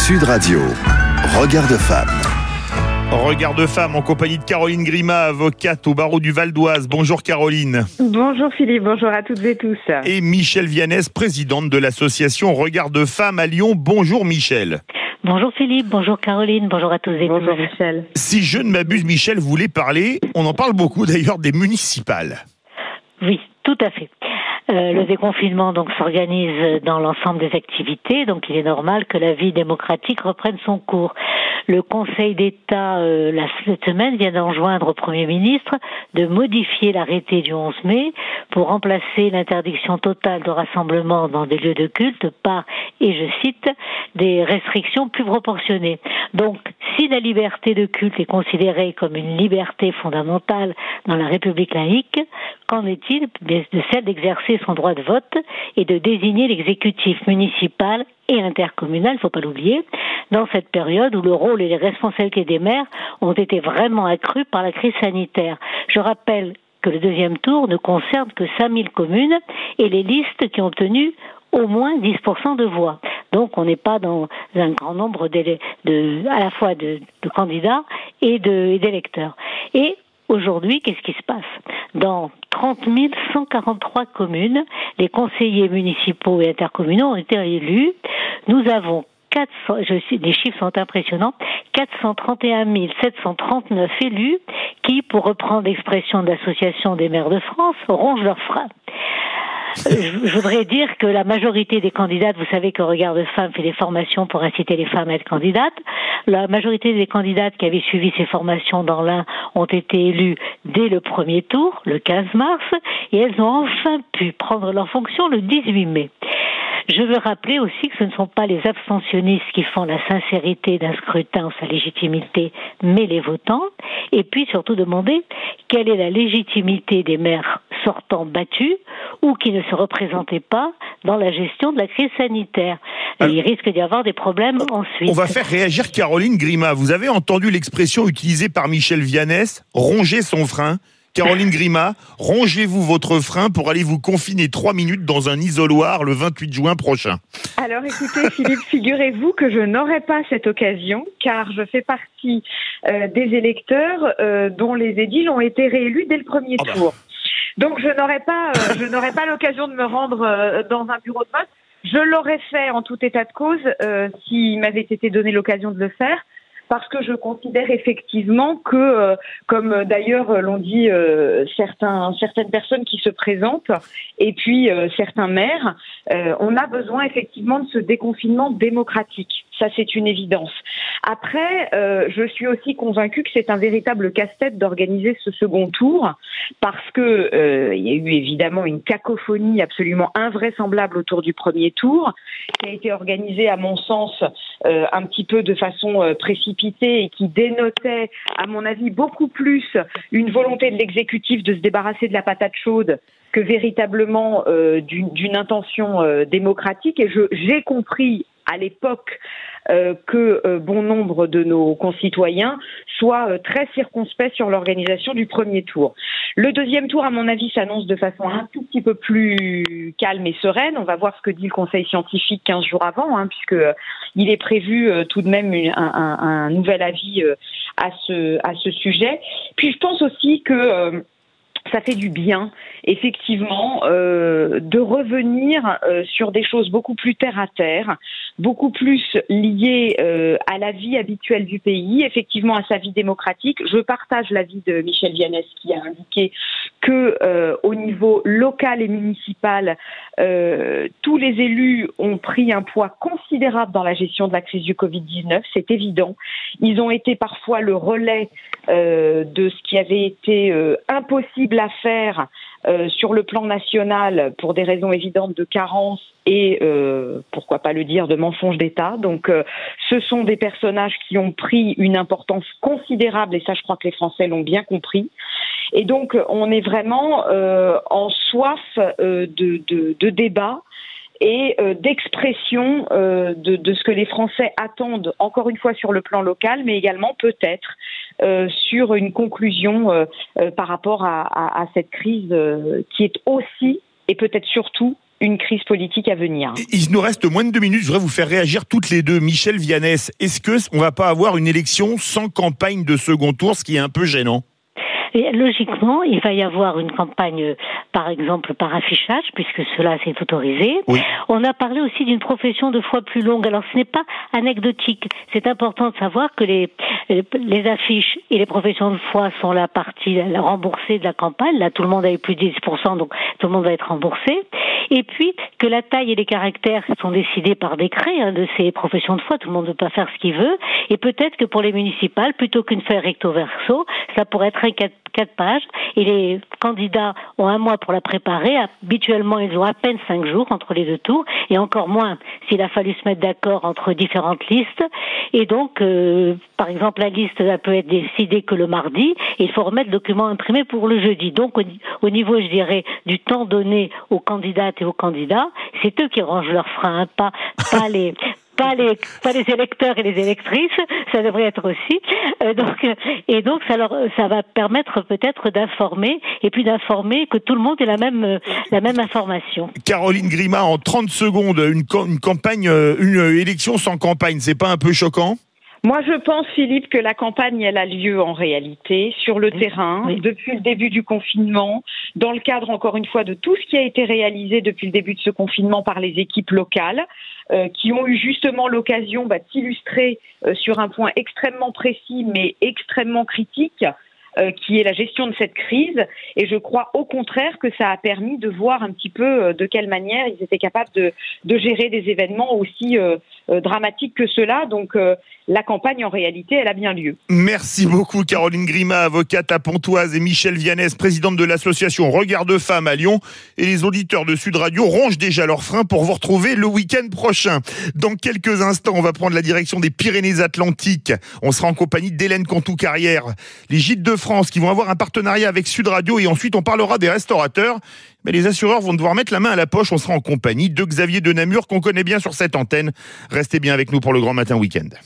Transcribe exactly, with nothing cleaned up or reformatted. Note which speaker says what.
Speaker 1: Sud Radio, Regard de femme.
Speaker 2: Regard de femme en compagnie de Caroline Grima, avocate au barreau du Val d'Oise. Bonjour Caroline.
Speaker 3: Bonjour Philippe, bonjour à toutes et tous.
Speaker 2: Et Michèle Vianès, présidente de l'association Regard de femme à Lyon. Bonjour Michèle.
Speaker 4: Bonjour Philippe, bonjour Caroline, bonjour à tous et tous.
Speaker 3: Bonjour Michèle.
Speaker 2: Si je ne m'abuse, Michèle voulait parler, on en parle beaucoup d'ailleurs, des municipales.
Speaker 4: Oui, tout à fait. Euh, le déconfinement donc s'organise dans l'ensemble des activités, donc il est normal que la vie démocratique reprenne son cours. Le Conseil d'État, euh, la, cette semaine, vient d'enjoindre au Premier ministre de modifier l'arrêté du onze mai pour remplacer l'interdiction totale de rassemblement dans des lieux de culte par, et je cite, des restrictions plus proportionnées. Donc, si la liberté de culte est considérée comme une liberté fondamentale dans la République laïque, qu'en est-il de celle d'exercer son droit de vote et de désigner l'exécutif municipal et intercommunal, il ne faut pas l'oublier, dans cette période où le rôle et les responsabilités des maires ont été vraiment accrus par la crise sanitaire. Je rappelle que le deuxième tour ne concerne que cinq mille communes et les listes qui ont obtenu au moins dix pour cent de voix. Donc on n'est pas dans un grand nombre de, de, à la fois de, de candidats et, de, et d'électeurs. Et aujourd'hui, qu'est-ce qui se passe ? Dans trente mille cent quarante-trois communes, les conseillers municipaux et intercommunaux ont été élus. Nous avons quatre cents, je sais, les chiffres sont impressionnants, quatre cent trente et un mille sept cent trente-neuf élus qui, pour reprendre l'expression de l'Association des maires de France, rongent leurs freins. Je voudrais dire que la majorité des candidates, vous savez que Regard de Femmes fait des formations pour inciter les femmes à être candidates. La majorité des candidates qui avaient suivi ces formations dans l'Ain ont été élues dès le premier tour, le quinze mars, et elles ont enfin pu prendre leurs fonctions le dix-huit mai. Je veux rappeler aussi que ce ne sont pas les abstentionnistes qui font la sincérité d'un scrutin ou sa légitimité, mais les votants. Et puis surtout demander quelle est la légitimité des maires sortants battus ou qui ne se représentaient pas dans la gestion de la crise sanitaire. Alors, il risque d'y avoir des problèmes ensuite.
Speaker 2: On va faire réagir Caroline Grima. Vous avez entendu l'expression utilisée par Michèle Vianès, ronger son frein. Caroline Grima, rongez-vous votre frein pour aller vous confiner trois minutes dans un isoloir le vingt-huit juin prochain.
Speaker 3: Alors écoutez Philippe, figurez-vous que je n'aurai pas cette occasion car je fais partie euh, des électeurs euh, dont les édiles ont été réélus dès le premier oh bah. tour. Donc je n'aurai pas, euh, je n'aurai pas l'occasion de me rendre euh, dans un bureau de vote. Je l'aurais fait en tout état de cause euh, s'il m'avait été donné l'occasion de le faire. Parce que je considère effectivement que, euh, comme d'ailleurs l'ont dit euh, certains, certaines personnes qui se présentent, et puis euh, certains maires, euh, on a besoin effectivement de ce déconfinement démocratique. Ça, c'est une évidence. Après, euh, je suis aussi convaincue que c'est un véritable casse-tête d'organiser ce second tour, parce que euh, il y a eu évidemment une cacophonie absolument invraisemblable autour du premier tour, qui a été organisée, à mon sens, euh, un petit peu de façon euh, précipitée et qui dénotait, à mon avis, beaucoup plus une volonté de l'exécutif de se débarrasser de la patate chaude que véritablement euh, d'une, d'une intention euh, démocratique. Et je, j'ai compris à l'époque euh, que euh, bon nombre de nos concitoyens soient euh, très circonspects sur l'organisation du premier tour. Le deuxième tour, à mon avis, s'annonce de façon un tout petit peu plus calme et sereine. On va voir ce que dit le Conseil scientifique quinze jours avant, hein, puisque euh, il est prévu euh, tout de même une, un, un, un nouvel avis euh, à ce à ce sujet. Puis je pense aussi que euh, ça fait du bien, effectivement, euh, de revenir euh, sur des choses beaucoup plus terre à terre, beaucoup plus liées euh, à la vie habituelle du pays, effectivement à sa vie démocratique. Je partage l'avis de Michèle Vianès qui a indiqué que euh, au niveau local et municipal, euh, tous les élus ont pris un poids considérable dans la gestion de la crise du covid dix-neuf, c'est évident. Ils ont été parfois le relais euh, de ce qui avait été euh, impossible à faire euh, sur le plan national pour des raisons évidentes de carence et, euh, pourquoi pas le dire, de mensonges d'État. Donc, euh, ce sont des personnages qui ont pris une importance considérable et ça, je crois que les Français l'ont bien compris. Et donc, on est vraiment euh, en soif euh, de, de, de débat et euh, d'expression euh, de, de ce que les Français attendent, encore une fois sur le plan local, mais également peut-être euh, sur une conclusion euh, euh, par rapport à, à, à cette crise euh, qui est aussi et peut-être surtout une crise politique à venir.
Speaker 2: Il nous reste moins de deux minutes. Je voudrais vous faire réagir toutes les deux. Michel Vianès, est-ce que on va pas avoir une élection sans campagne de second tour, ce qui est un peu gênant?
Speaker 4: Et logiquement, il va y avoir une campagne, par exemple, par affichage, puisque cela c'est autorisé.
Speaker 2: Oui.
Speaker 4: On a parlé aussi d'une profession de foi plus longue. Alors, ce n'est pas anecdotique. C'est important de savoir que les, les affiches et les professions de foi sont la partie la remboursée de la campagne. Là, tout le monde a eu plus de dix pour cent, donc tout le monde va être remboursé. Et puis, que la taille et les caractères sont décidés par décret hein, de ces professions de foi. Tout le monde ne peut pas faire ce qu'il veut. Et peut-être que pour les municipales, plutôt qu'une feuille recto verso, ça pourrait être un quatre quatre pages, et les candidats ont un mois pour la préparer. Habituellement, ils ont à peine cinq jours entre les deux tours, et encore moins s'il a fallu se mettre d'accord entre différentes listes. Et donc, euh, par exemple, la liste elle peut être décidée que le mardi, et il faut remettre le document imprimé pour le jeudi. Donc, au, au niveau, je dirais, du temps donné aux candidates et aux candidats, c'est eux qui rangent leurs freins, hein, pas, pas les... Pas les, pas les électeurs et les électrices, ça devrait être aussi. Euh, donc, et donc, ça, leur, ça va permettre peut-être d'informer, et puis d'informer que tout le monde ait la même, la même information.
Speaker 2: Caroline Grima, en trente secondes, une, une campagne, une élection sans campagne, c'est pas un peu choquant ?
Speaker 3: Moi, je pense, Philippe, que la campagne, elle a lieu en réalité sur le oui, terrain, oui. depuis le début du confinement, dans le cadre, encore une fois, de tout ce qui a été réalisé depuis le début de ce confinement par les équipes locales, euh, qui ont eu justement l'occasion bah, de s'illustrer euh, sur un point extrêmement précis, mais extrêmement critique, euh, qui est la gestion de cette crise. Et je crois au contraire que ça a permis de voir un petit peu euh, de quelle manière ils étaient capables de, de gérer des événements aussi euh, euh, dramatiques que ceux-là. Donc, euh, la campagne, en réalité, elle a bien lieu.
Speaker 2: Merci beaucoup, Caroline Grima, avocate à Pontoise, et Michel Vianès, présidente de l'association Regard de Femmes à Lyon. Et les auditeurs de Sud Radio rongent déjà leurs freins pour vous retrouver le week-end prochain. Dans quelques instants, on va prendre la direction des Pyrénées-Atlantiques. On sera en compagnie d'Hélène Cantou-Carrière. Les Gîtes de France qui vont avoir un partenariat avec Sud Radio, et ensuite on parlera des restaurateurs. Mais les assureurs vont devoir mettre la main à la poche. On sera en compagnie de Xavier de Namur, qu'on connaît bien sur cette antenne. Restez bien avec nous pour le Grand Matin Week-end.